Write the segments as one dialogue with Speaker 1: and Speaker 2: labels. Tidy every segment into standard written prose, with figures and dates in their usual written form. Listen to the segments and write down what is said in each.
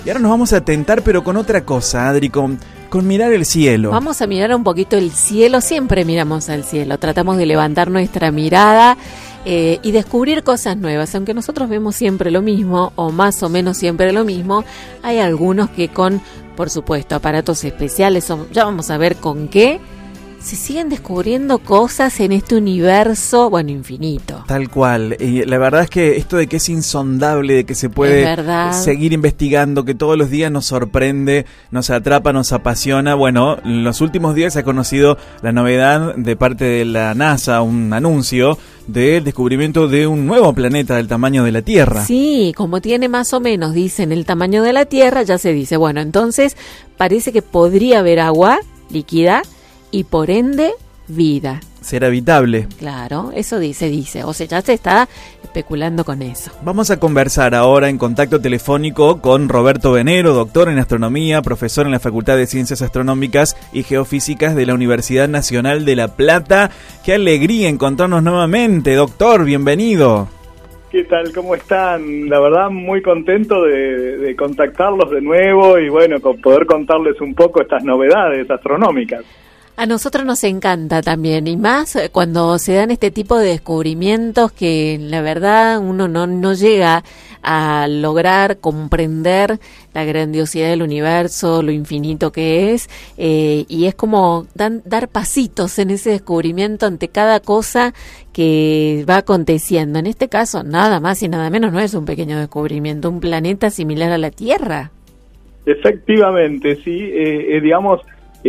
Speaker 1: Y ahora nos vamos a tentar, pero con otra cosa, Adri, con mirar el cielo.
Speaker 2: Vamos a mirar un poquito el cielo, siempre miramos al cielo, tratamos de levantar nuestra mirada y descubrir cosas nuevas. Aunque nosotros vemos siempre lo mismo, o más o menos siempre lo mismo, hay algunos que con, por supuesto, aparatos especiales, ya vamos a ver con qué, se siguen descubriendo cosas en este universo, bueno, infinito.
Speaker 1: Tal cual. Y la verdad es que esto de que es insondable, de que se puede seguir investigando, que todos los días nos sorprende, nos atrapa, nos apasiona. Bueno, en los últimos días se ha conocido la novedad de parte de la NASA, un anuncio del descubrimiento de un nuevo planeta del tamaño de la Tierra.
Speaker 2: Sí, como tiene más o menos, dicen, el tamaño de la Tierra, ya se dice, bueno, entonces parece que podría haber agua líquida y por ende, vida.
Speaker 1: Ser habitable.
Speaker 2: Claro, eso dice. O sea, ya se está especulando con eso.
Speaker 1: Vamos a conversar ahora en contacto telefónico con Roberto Venero, doctor en astronomía, profesor en la Facultad de Ciencias Astronómicas y Geofísicas de la Universidad Nacional de La Plata. ¡Qué alegría encontrarnos nuevamente, doctor! Bienvenido.
Speaker 3: ¿Qué tal? ¿Cómo están? La verdad, muy contento de contactarlos de nuevo y bueno, poder contarles un poco estas novedades astronómicas.
Speaker 2: A nosotros nos encanta también, y más cuando se dan este tipo de descubrimientos que la verdad uno no llega a lograr comprender la grandiosidad del universo, lo infinito que es, y es como dar pasitos en ese descubrimiento ante cada cosa que va aconteciendo. En este caso, nada más y nada menos, no es un pequeño descubrimiento, un planeta similar a la Tierra.
Speaker 3: Efectivamente, sí, digamos...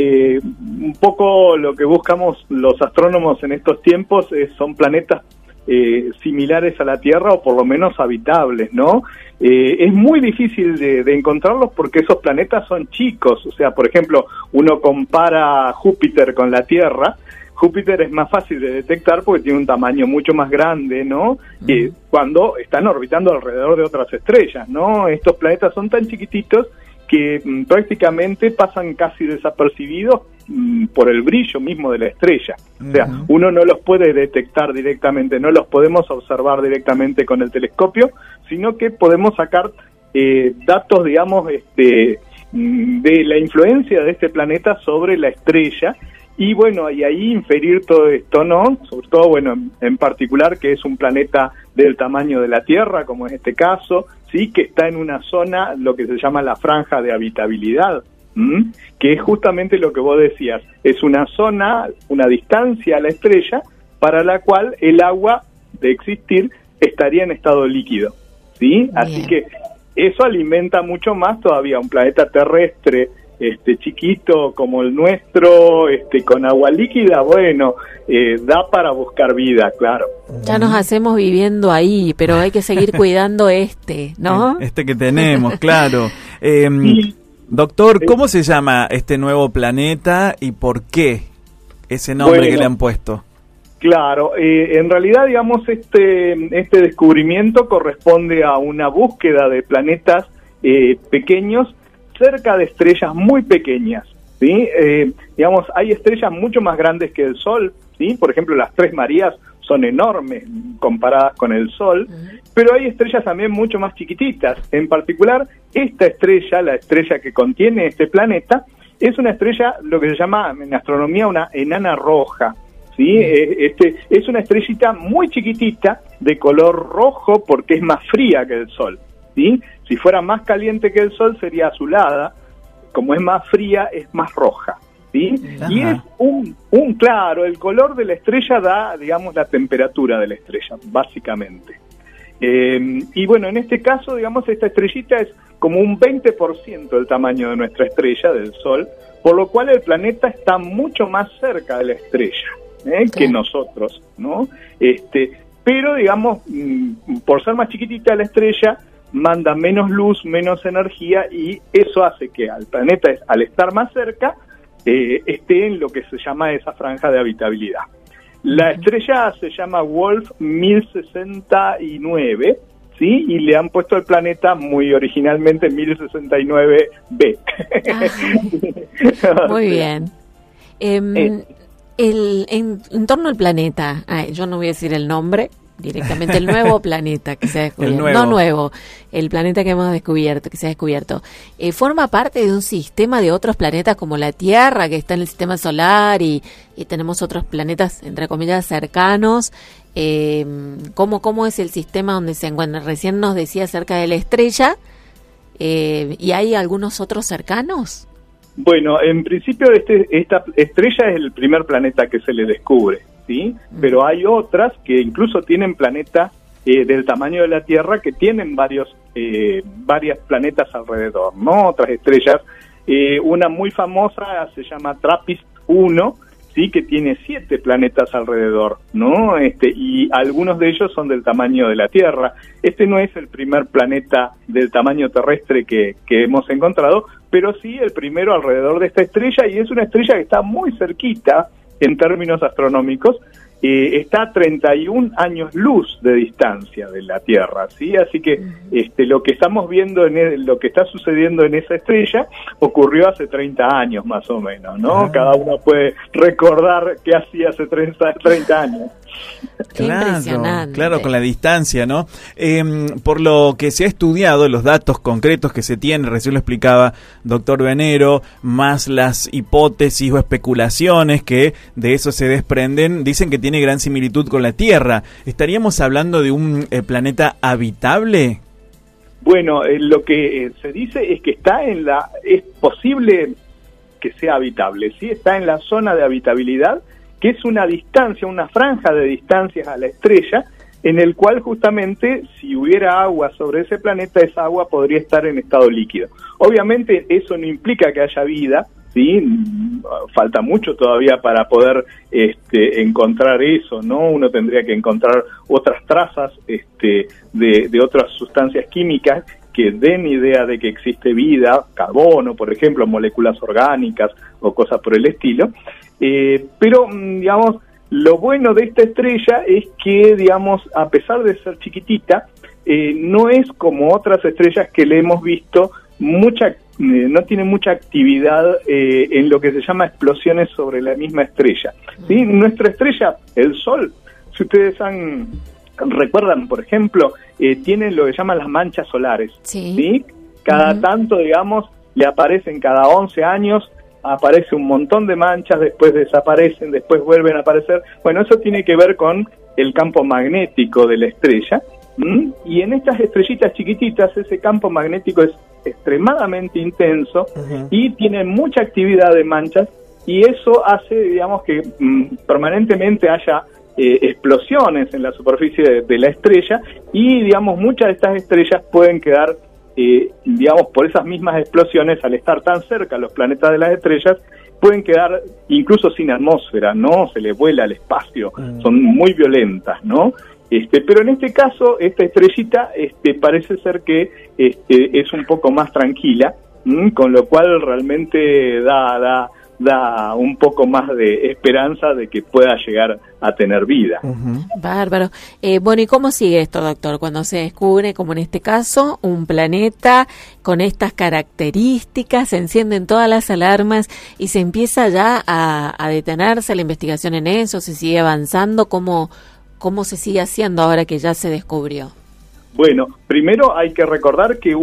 Speaker 3: un poco lo que buscamos los astrónomos en estos tiempos son planetas similares a la Tierra o por lo menos habitables, ¿no? Es muy difícil de encontrarlos porque esos planetas son chicos, o sea, por ejemplo, uno compara Júpiter con la Tierra. Júpiter es más fácil de detectar porque tiene un tamaño mucho más grande, ¿no? Cuando están orbitando alrededor de otras estrellas, ¿no? Estos planetas son tan chiquititos que prácticamente pasan casi desapercibidos por el brillo mismo de la estrella. O sea, uno no los puede detectar directamente, no los podemos observar directamente con el telescopio, sino que podemos sacar datos, digamos, de la influencia de este planeta sobre la estrella, y bueno, y ahí inferir todo esto, ¿no? Sobre todo, bueno, en particular que es un planeta del tamaño de la Tierra, como es este caso, sí, que está en una zona, lo que se llama la franja de habitabilidad, que es justamente lo que vos decías, es una zona, una distancia a la estrella para la cual el agua, de existir, estaría en estado líquido, ¿sí? Así que eso alimenta mucho más todavía un planeta terrestre chiquito como el nuestro, con agua líquida, bueno, da para buscar vida, claro.
Speaker 2: Ya nos hacemos viviendo ahí, pero hay que seguir cuidando ¿no?
Speaker 1: Que tenemos, claro. Doctor, ¿cómo se llama este nuevo planeta y por qué ese nombre que le han puesto?
Speaker 3: Claro, en realidad, digamos, este descubrimiento corresponde a una búsqueda de planetas pequeños cerca de estrellas muy pequeñas, ¿sí? Digamos, hay estrellas mucho más grandes que el Sol, ¿sí? Por ejemplo, las Tres Marías son enormes comparadas con el Sol, pero hay estrellas también mucho más chiquititas. En particular, esta estrella, la estrella que contiene este planeta, es una estrella, lo que se llama en astronomía una enana roja, ¿sí? Es una estrellita muy chiquitita, de color rojo, porque es más fría que el Sol, ¿sí? Si fuera más caliente que el Sol sería azulada, como es más fría es más roja, ¿sí? Y es claro, el color de la estrella da, digamos, la temperatura de la estrella, básicamente. Y bueno, en este caso, digamos, esta estrellita es como un 20% del tamaño de nuestra estrella, del Sol, por lo cual el planeta está mucho más cerca de la estrella que nosotros, ¿no? Pero, digamos, por ser más chiquitita la estrella, manda menos luz, menos energía, y eso hace que al planeta, al estar más cerca, esté en lo que se llama esa franja de habitabilidad. La estrella se llama Wolf 1069, ¿sí? Y le han puesto el planeta muy originalmente 1069b.
Speaker 2: Muy bien. En torno al planeta, yo no voy a decir el nombre, directamente el nuevo planeta que se ha descubierto. No nuevo, el planeta que hemos descubierto, que se ha descubierto. ¿Forma parte de un sistema de otros planetas como la Tierra, que está en el sistema solar, y tenemos otros planetas, entre comillas, cercanos? ¿Cómo es el sistema donde se encuentra? Recién nos decía acerca de la estrella, ¿y hay algunos otros cercanos?
Speaker 3: Bueno, en principio esta estrella es el primer planeta que se le descubre, ¿sí? Pero hay otras que incluso tienen planetas del tamaño de la Tierra, que tienen varias planetas alrededor, ¿no? Otras estrellas, una muy famosa se llama TRAPPIST-1, sí, que tiene 7 planetas alrededor, ¿no? Y algunos de ellos son del tamaño de la Tierra. Este no es el primer planeta del tamaño terrestre que hemos encontrado, pero sí el primero alrededor de esta estrella, y es una estrella que está muy cerquita en términos astronómicos. Está a 31 años luz de distancia de la Tierra, ¿sí? Así que lo que estamos viendo, lo que está sucediendo en esa estrella, ocurrió hace 30 años más o menos, ¿no? Cada uno puede recordar qué hacía hace 30 años.
Speaker 1: Claro, con la distancia, ¿no? Por lo que se ha estudiado, los datos concretos que se tienen, recién lo explicaba doctor Venero, más las hipótesis o especulaciones que de eso se desprenden, dicen que tiene gran similitud con la Tierra. ¿Estaríamos hablando de un planeta habitable?
Speaker 3: Bueno, lo que se dice es que es posible que sea habitable, ¿sí? Está en la zona de habitabilidad, que es una distancia, una franja de distancias a la estrella, en el cual justamente si hubiera agua sobre ese planeta, esa agua podría estar en estado líquido. Obviamente eso no implica que haya vida, ¿sí? Falta mucho todavía para poder encontrar eso, ¿no? Uno tendría que encontrar otras trazas de otras sustancias químicas que den idea de que existe vida, carbono, por ejemplo, moléculas orgánicas o cosas por el estilo. Pero, digamos, lo bueno de esta estrella es que, digamos, a pesar de ser chiquitita, no es como otras estrellas que le hemos visto, no tiene mucha actividad en lo que se llama explosiones sobre la misma estrella, ¿sí? Nuestra estrella, el Sol, si ustedes recuerdan, por ejemplo, tiene lo que llaman las manchas solares, ¿sí? Cada tanto, digamos, le aparecen cada 11 años, aparece un montón de manchas, después desaparecen, después vuelven a aparecer. Bueno, eso tiene que ver con el campo magnético de la estrella, y en estas estrellitas chiquititas ese campo magnético es extremadamente intenso y tiene mucha actividad de manchas, y eso hace, digamos, que permanentemente haya explosiones en la superficie de la estrella, y, digamos, muchas de estas estrellas pueden quedar digamos, por esas mismas explosiones, al estar tan cerca los planetas de las estrellas, pueden quedar incluso sin atmósfera, ¿no? Se les vuela al espacio, son muy violentas, ¿no? Pero en este caso, esta estrellita parece ser que es un poco más tranquila, con lo cual realmente da un poco más de esperanza de que pueda llegar a tener vida.
Speaker 2: Bárbaro. Bueno, ¿y cómo sigue esto, doctor? Cuando se descubre, como en este caso, un planeta con estas características, se encienden todas las alarmas y se empieza ya a detenerse la investigación en eso, se sigue avanzando. ¿Cómo se sigue haciendo ahora que ya se descubrió?
Speaker 3: Bueno, primero hay que recordar que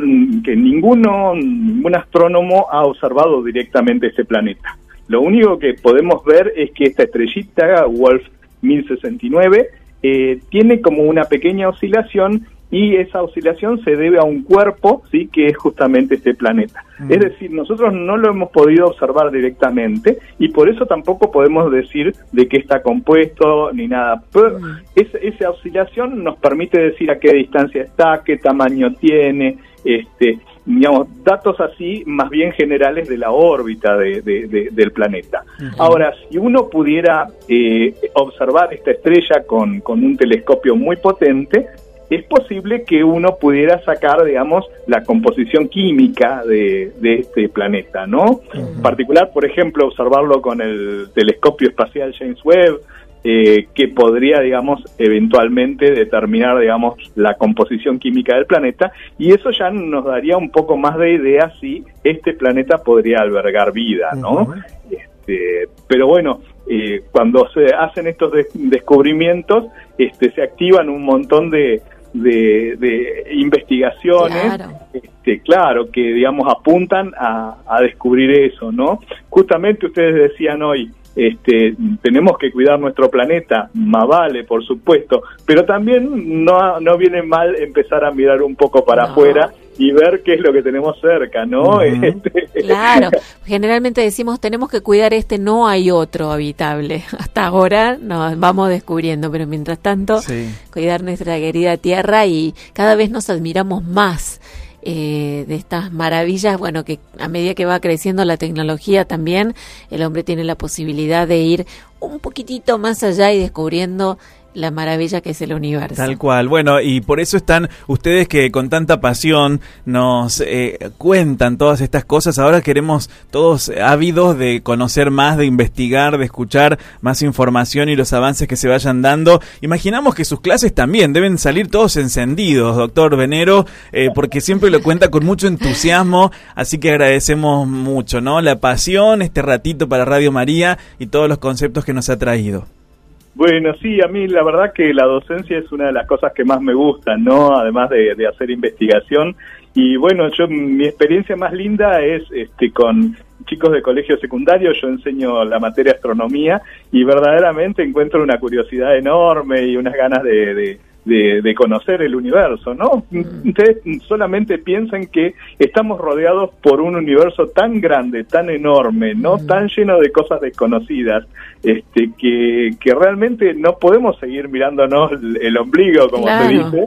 Speaker 3: ningún astrónomo ha observado directamente este planeta. Lo único que podemos ver es que esta estrellita, Wolf 1069, tiene como una pequeña oscilación, y esa oscilación se debe a un cuerpo, sí, que es justamente este planeta. Es decir, nosotros no lo hemos podido observar directamente, y por eso tampoco podemos decir de qué está compuesto ni nada. Pero esa oscilación nos permite decir a qué distancia está, qué tamaño tiene, digamos, datos así más bien generales de la órbita del planeta. Ahora, si uno pudiera observar esta estrella con un telescopio muy potente, es posible que uno pudiera sacar, digamos, la composición química de este planeta, ¿no? En particular, por ejemplo, observarlo con el telescopio espacial James Webb, que podría, digamos, eventualmente determinar, digamos, la composición química del planeta, y eso ya nos daría un poco más de idea si este planeta podría albergar vida, ¿no? Pero bueno, cuando se hacen estos descubrimientos, se activan un montón de investigaciones, claro, que digamos apuntan a descubrir eso, ¿no? Justamente ustedes decían hoy, tenemos que cuidar nuestro planeta, más vale, por supuesto, pero también no viene mal empezar a mirar un poco para afuera y ver qué es lo que tenemos cerca, ¿no?
Speaker 2: Claro, generalmente decimos tenemos que cuidar no hay otro habitable. Hasta ahora nos vamos descubriendo, pero mientras tanto cuidar nuestra querida Tierra, y cada vez nos admiramos más de estas maravillas, bueno, que a medida que va creciendo la tecnología también, el hombre tiene la posibilidad de ir un poquitito más allá y descubriendo la maravilla que es el universo.
Speaker 1: Tal cual. Bueno, y por eso están ustedes que con tanta pasión nos cuentan todas estas cosas. Ahora queremos todos ávidos de conocer más, de investigar, de escuchar más información y los avances que se vayan dando. Imaginamos que sus clases también deben salir todos encendidos, doctor Venero, porque siempre lo cuenta con mucho entusiasmo, así que agradecemos mucho, ¿no? La pasión, este ratito para Radio María y todos los conceptos que nos ha traído.
Speaker 3: Bueno, sí, a mí la verdad que la docencia es una de las cosas que más me gustan, ¿no? Además de hacer investigación. Y bueno, mi experiencia más linda es con chicos de colegio secundario. Yo enseño la materia astronomía y verdaderamente encuentro una curiosidad enorme y unas ganas de conocer el universo, ¿no? Ustedes solamente piensan que estamos rodeados por un universo tan grande, tan enorme, ¿no? Tan lleno de cosas desconocidas, que realmente no podemos seguir mirándonos el ombligo, como se dice,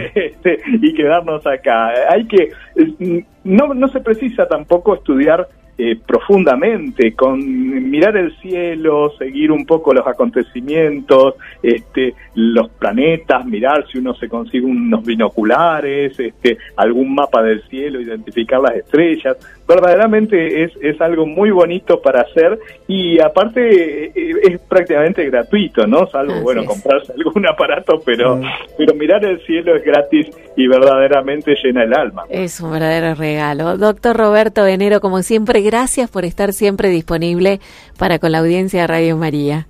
Speaker 3: y quedarnos acá. Hay que, no se precisa tampoco estudiar profundamente, con mirar el cielo, seguir un poco los acontecimientos, los planetas, mirar si uno se consigue unos binoculares, algún mapa del cielo, identificar las estrellas. Verdaderamente es algo muy bonito para hacer, y aparte es prácticamente gratuito, ¿no? Salvo, comprarse algún aparato, pero mirar el cielo es gratis y verdaderamente llena el alma.
Speaker 2: Es un verdadero regalo. Doctor Roberto Venero, como siempre, gracias por estar siempre disponible para con la audiencia de Radio María.